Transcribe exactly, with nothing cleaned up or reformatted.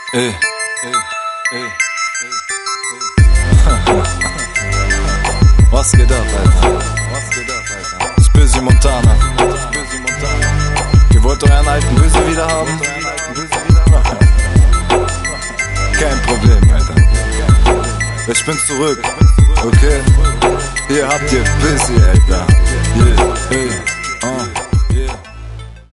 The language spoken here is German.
Ey, ey, ey, ey, was geht ab, Alter? Was geht ab, Alter? Das ist Busy Montana. Ihr wollt euren alten Busy wieder haben? Kein Problem, Alter. Ich bin zurück, okay? Hier habt ihr Busy, Alter. Yeah, hey.